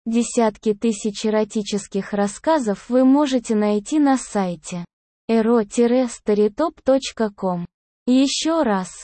Десятки тысяч эротических рассказов вы можете найти на сайте ero-storytop.com. Еще раз.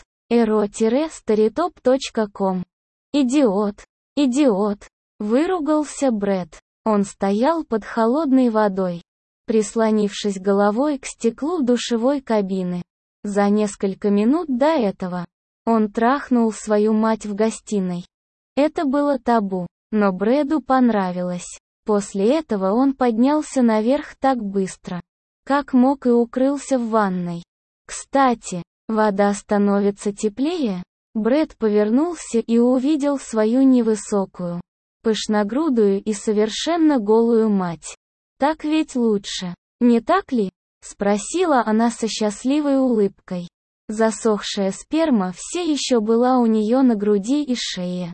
ero-storytop.com. Идиот. Идиот. Выругался Брэд. Он стоял под холодной водой, прислонившись головой к стеклу душевой кабины. За несколько минут до этого он трахнул свою мать в гостиной. Это было табу, но Брэду понравилось. После этого он поднялся наверх так быстро, как мог, и укрылся в ванной. Кстати, вода становится теплее? Брэд повернулся и увидел свою невысокую, пышногрудую и совершенно голую мать. «Так ведь лучше, не так ли?» — спросила она со счастливой улыбкой. Засохшая сперма все еще была у нее на груди и шее.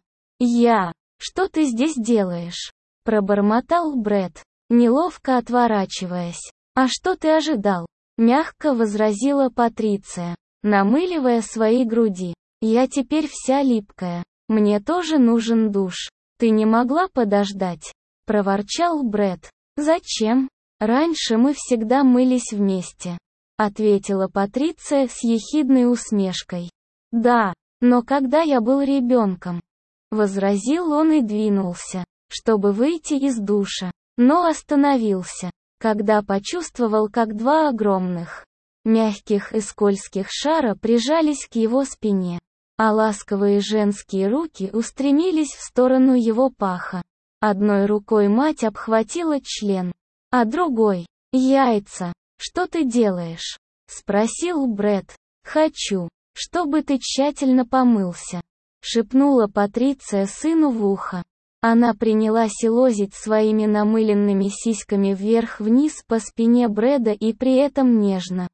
Что ты здесь делаешь?» — пробормотал Брэд, неловко отворачиваясь. «А что ты ожидал?» — мягко возразила Патриция, намыливая свои груди. «Я теперь вся липкая. Мне тоже нужен душ. Ты не могла подождать?» — проворчал Брэд. «Зачем? Раньше мы всегда мылись вместе», — ответила Патриция с ехидной усмешкой. «Да, но когда я был ребенком», — возразил он и двинулся, чтобы выйти из душа, но остановился, когда почувствовал, как два огромных, мягких и скользких шара прижались к его спине, а ласковые женские руки устремились в сторону его паха. Одной рукой мать обхватила член, а другой — яйца. «Что ты делаешь?» — спросил Брэд. «Хочу, чтобы ты тщательно помылся», — шепнула Патриция сыну в ухо. Она принялась елозить своими намыленными сиськами вверх-вниз по спине Брэда и при этом нежно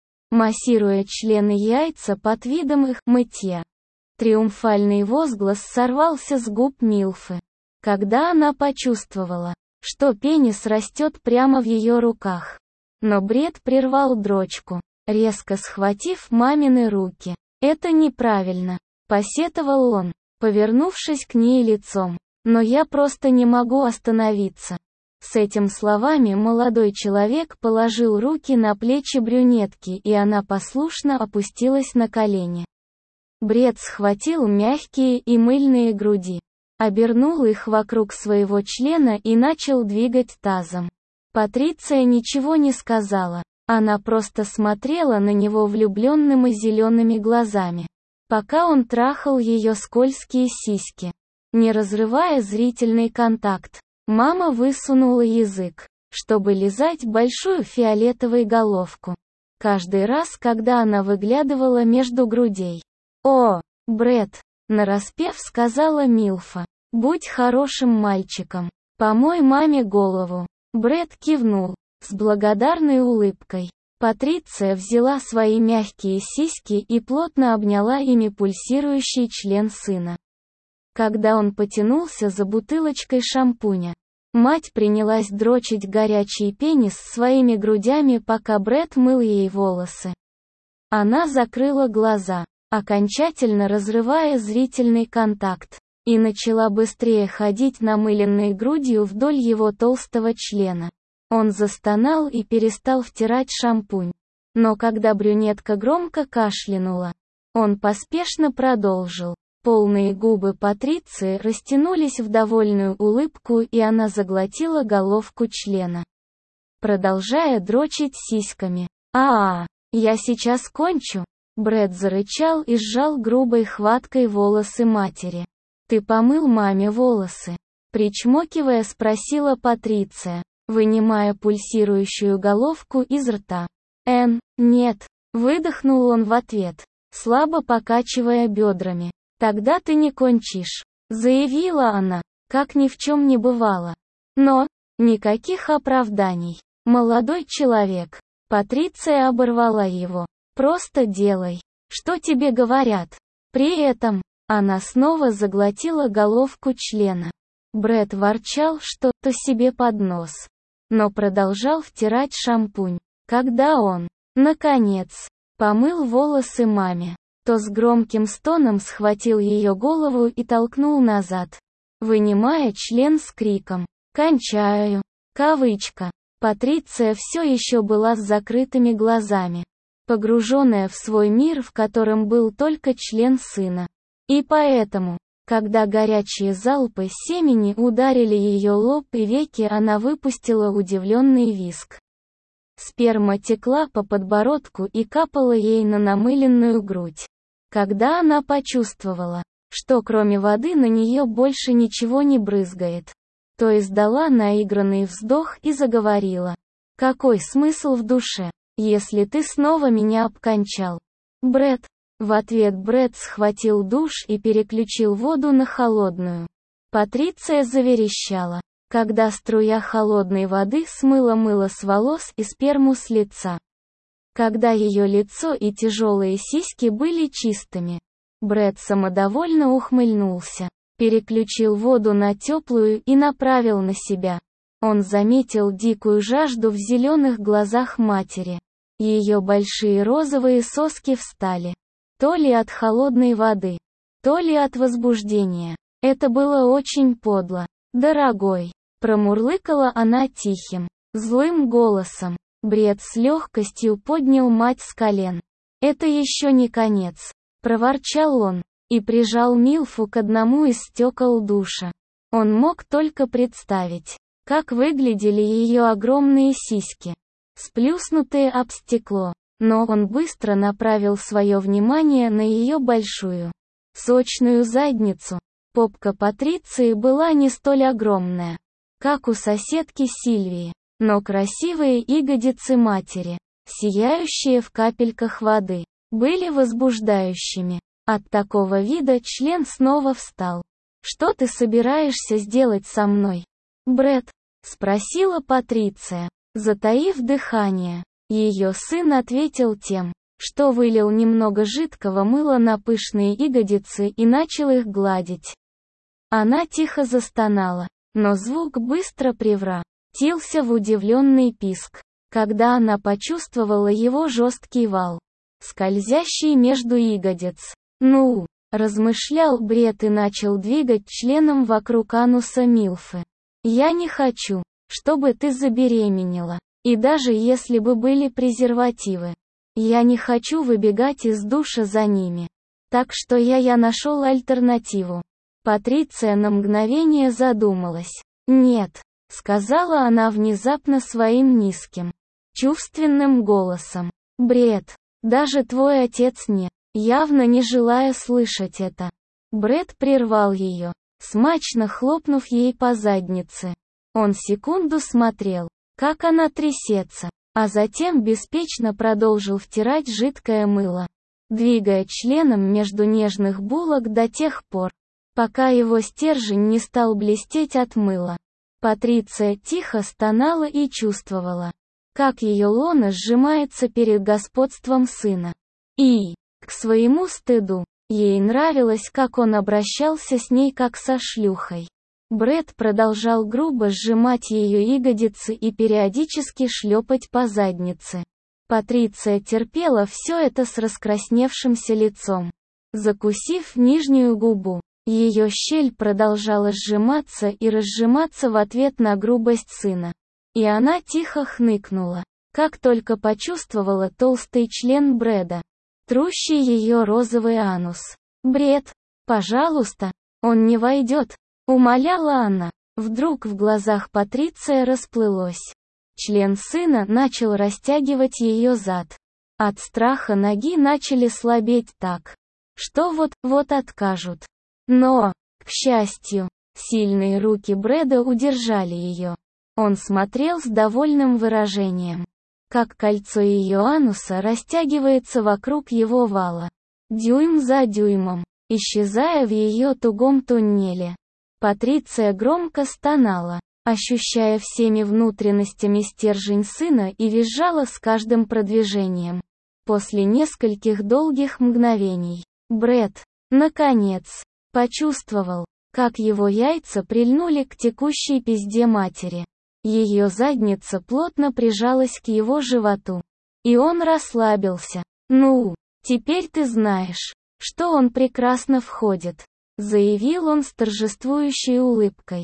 массируя член и яйца под видом их мытья. Триумфальный возглас сорвался с губ Милфы, когда она почувствовала, что пенис растет прямо в ее руках. Но Брэд прервал дрочку, резко схватив мамины руки. «Это неправильно», — посетовал он, повернувшись к ней лицом. «Но я просто не могу остановиться». С этими словами молодой человек положил руки на плечи брюнетки, и она послушно опустилась на колени. Брэд схватил мягкие и мыльные груди, обернул их вокруг своего члена и начал двигать тазом. Патриция ничего не сказала, она просто смотрела на него влюбленными зелеными глазами, пока он трахал ее скользкие сиськи. Не разрывая зрительный контакт, мама высунула язык, чтобы лизать большую фиолетовую головку. Каждый раз, когда она выглядывала между грудей. «О, Брэд!» — нараспев сказала Милфа. «Будь хорошим мальчиком. Помой маме голову». Брэд кивнул, с благодарной улыбкой. Патриция взяла свои мягкие сиськи и плотно обняла ими пульсирующий член сына. Когда он потянулся за бутылочкой шампуня, мать принялась дрочить горячий пенис своими грудями, пока Брэд мыл ей волосы. Она закрыла глаза, окончательно разрывая зрительный контакт, и начала быстрее ходить намыленной грудью вдоль его толстого члена. Он застонал и перестал втирать шампунь. Но когда брюнетка громко кашлянула, он поспешно продолжил. Полные губы Патриции растянулись в довольную улыбку, и она заглотила головку члена, продолжая дрочить сиськами. Я сейчас кончу!» Брэд зарычал и сжал грубой хваткой волосы матери. «Ты помыл маме волосы?» Причмокивая, спросила Патриция, вынимая пульсирующую головку из рта. Нет», — выдохнул он в ответ, слабо покачивая бедрами. «Тогда ты не кончишь», — заявила она, как ни в чем не бывало. Но, никаких оправданий. «Молодой человек», — Патриция оборвала его, — «просто делай, что тебе говорят». При этом, она снова заглотила головку члена. Брэд ворчал что-то себе под нос, но продолжал втирать шампунь. Когда он, наконец, помыл волосы маме, то с громким стоном схватил ее голову и толкнул назад. вынимая член с криком «Кончаю!». Кавычка. Патриция все еще была с закрытыми глазами, погруженная в свой мир, в котором был только член сына. И поэтому, когда горячие залпы семени ударили ее лоб и веки, она выпустила удивленный визг. Сперма текла по подбородку и капала ей на намыленную грудь. Когда она почувствовала, что кроме воды на нее больше ничего не брызгает, то издала наигранный вздох и заговорила. «Какой смысл в душе, если ты снова меня обкончал, Брэд?» В ответ Брэд схватил душ и переключил воду на холодную. Патриция заверещала, когда струя холодной воды смыла мыло с волос и сперму с лица. Когда ее лицо и тяжелые сиськи были чистыми, Брэд самодовольно ухмыльнулся, переключил воду на теплую и направил на себя. Он заметил дикую жажду в зеленых глазах матери. Ее большие розовые соски встали. То ли от холодной воды, то ли от возбуждения. Это было очень подло. «Дорогой», — промурлыкала она тихим, злым голосом. Брэд с легкостью поднял мать с колен. «Это еще не конец», — проворчал он, и прижал Милфу к одному из стекол душа. Он мог только представить, как выглядели ее огромные сиськи, сплюснутые об стекло. Но он быстро направил свое внимание на ее большую, сочную задницу. Попка Патриции была не столь огромная, как у соседки Сильвии, но красивые ягодицы матери, сияющие в капельках воды, были возбуждающими. От такого вида член снова встал. «Что ты собираешься сделать со мной, Брэд?» — спросила Патриция, затаив дыхание. Ее сын ответил тем, что вылил немного жидкого мыла на пышные ягодицы и начал их гладить. Она тихо застонала, но звук быстро превратился в удивленный писк, когда она почувствовала его жесткий вал, скользящий между ягодиц. «Ну», — размышлял Брэд и начал двигать членом вокруг ануса Милфы. «Я не хочу, чтобы ты забеременела. И даже если бы были презервативы, я не хочу выбегать из душа за ними. Так что я нашел альтернативу». Патриция на мгновение задумалась. «Нет», — сказала она внезапно своим низким, чувственным голосом. «Брэд, даже твой отец не...» Явно не желая слышать это, Брэд прервал ее, смачно хлопнув ей по заднице. Он секунду смотрел, как она трясется, а затем беспечно продолжил втирать жидкое мыло, двигая членом между нежных булок до тех пор, пока его стержень не стал блестеть от мыла. Патриция тихо стонала и чувствовала, как ее лона сжимается перед господством сына. И, к своему стыду, ей нравилось, как он обращался с ней как со шлюхой. Брэд продолжал грубо сжимать ее ягодицы и периодически шлепать по заднице. Патриция терпела все это с раскрасневшимся лицом, закусив нижнюю губу. Ее щель продолжала сжиматься и разжиматься в ответ на грубость сына. И она тихо хныкнула, как только почувствовала толстый член Брэда, трущий ее розовый анус. «Брэд, пожалуйста, он не войдет», — умоляла она. Вдруг в глазах Патриция расплылось. Член сына начал растягивать ее зад. От страха ноги начали слабеть так, что вот-вот откажут. Но, к счастью, сильные руки Брэда удержали ее. Он смотрел с довольным выражением, как кольцо ее ануса растягивается вокруг его вала, дюйм за дюймом, исчезая в ее тугом туннеле. Патриция громко стонала, ощущая всеми внутренностями стержень сына, и визжала с каждым продвижением. После нескольких долгих мгновений, Брэд, наконец, почувствовал, как его яйца прильнули к текущей пизде матери. Ее задница плотно прижалась к его животу. И он расслабился. «Ну, теперь ты знаешь, что он прекрасно входит», заявил он с торжествующей улыбкой.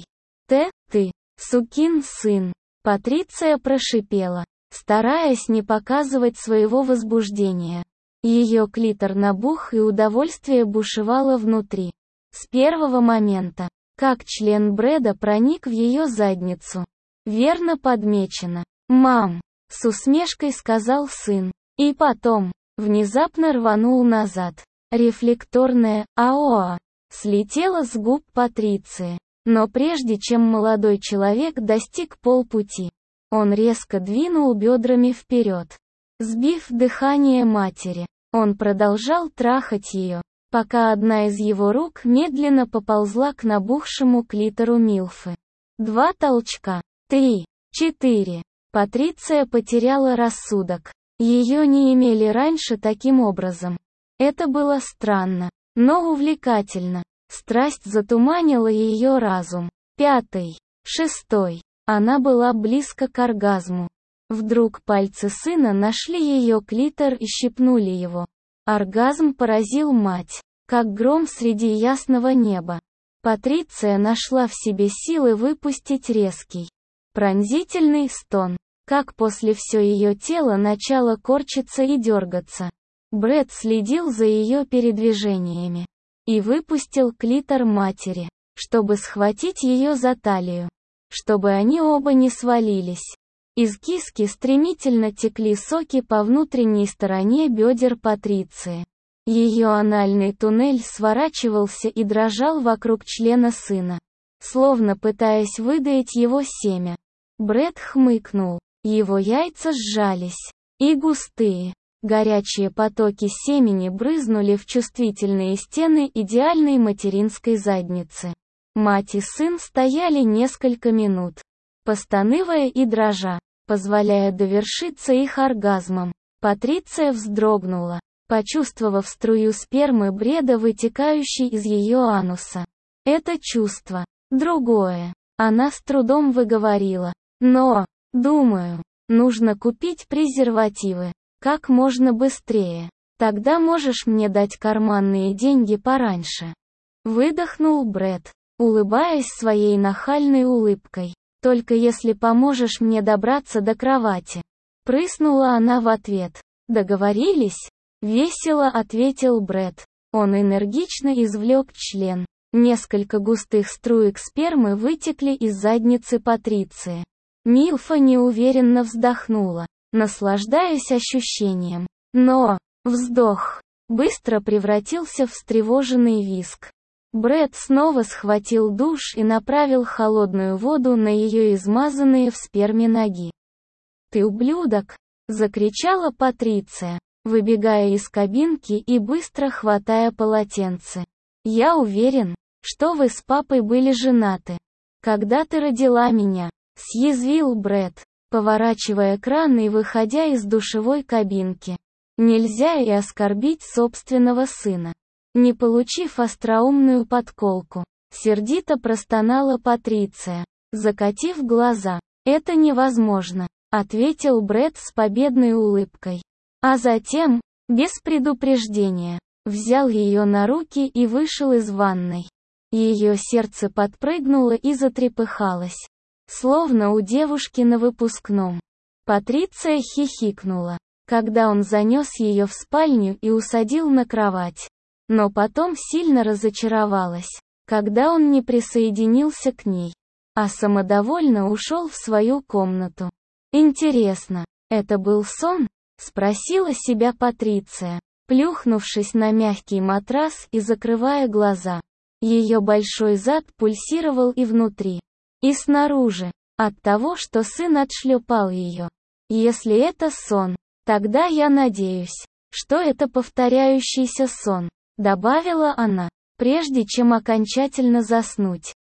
Ты, сукин сын, Патриция прошипела, стараясь не показывать своего возбуждения. Ее клитор набух и удовольствие бушевало внутри. С первого момента, как член Брэда проник в ее задницу. Верно подмечено. «Мам!» — с усмешкой сказал сын. И потом, внезапно рванул назад. Рефлекторная «Аоа» слетела с губ Патриции. Но прежде чем молодой человек достиг полпути, он резко двинул бедрами вперед. Сбив дыхание матери, он продолжал трахать ее, пока одна из его рук медленно поползла к набухшему клитору Милфы. 2 толчка. 3, 4. Патриция потеряла рассудок. Ее не имели раньше таким образом. Это было странно, но увлекательно. Страсть затуманила ее разум. 5, 6. Она была близко к оргазму. Вдруг пальцы сына нашли ее клитор и щипнули его. Оргазм поразил мать, как гром среди ясного неба. Патриция нашла в себе силы выпустить резкий, пронзительный стон, как после все ее тело начало корчиться и дергаться. Брэд следил за ее передвижениями и выпустил клитор матери, чтобы схватить ее за талию, чтобы они оба не свалились. Из киски стремительно текли соки по внутренней стороне бедер Патриции. Ее анальный туннель сворачивался и дрожал вокруг члена сына, словно пытаясь выдавить его семя. Брэд хмыкнул. Его яйца сжались. И густые, горячие потоки семени брызнули в чувствительные стены идеальной материнской задницы. Мать и сын стояли несколько минут, постанывая и дрожа, позволяя довершиться их оргазмом. Патриция вздрогнула, почувствовав струю спермы Брэда, вытекающей из ее ануса. Это чувство. Другое. Она с трудом выговорила. Но, думаю, нужно купить презервативы. Как можно быстрее. Тогда можешь мне дать карманные деньги пораньше. Выдохнул Брэд, улыбаясь своей нахальной улыбкой. Только если поможешь мне добраться до кровати. Прыснула она в ответ. Договорились? Весело ответил Брэд. Он энергично извлек член. Несколько густых струек спермы вытекли из задницы Патриции. Милфа неуверенно вздохнула, наслаждаясь ощущением. Но вздох быстро превратился в встревоженный визг. Брэд снова схватил душ и направил холодную воду на ее измазанные в сперме ноги. «Ты ублюдок!» — закричала Патриция, выбегая из кабинки и быстро хватая полотенце. «Я уверен, что вы с папой были женаты, когда ты родила меня», — съязвил Брэд, поворачивая кран и выходя из душевой кабинки. Нельзя и оскорбить собственного сына. Не получив остроумную подколку, сердито простонала Патриция, закатив глаза. «Это невозможно», — ответил Брэд с победной улыбкой. А затем, без предупреждения, взял ее на руки и вышел из ванной. Ее сердце подпрыгнуло и затрепыхалось, словно у девушки на выпускном. Патриция хихикнула, когда он занес ее в спальню и усадил на кровать. Но потом сильно разочаровалась, когда он не присоединился к ней, а самодовольно ушел в свою комнату. «Интересно, это был сон?» — спросила себя Патриция, плюхнувшись на мягкий матрас и закрывая глаза. Ее большой зад пульсировал и внутри, и снаружи, от того, что сын отшлепал ее. Если это сон, тогда я надеюсь, что это повторяющийся сон, добавила она, прежде чем окончательно заснуть.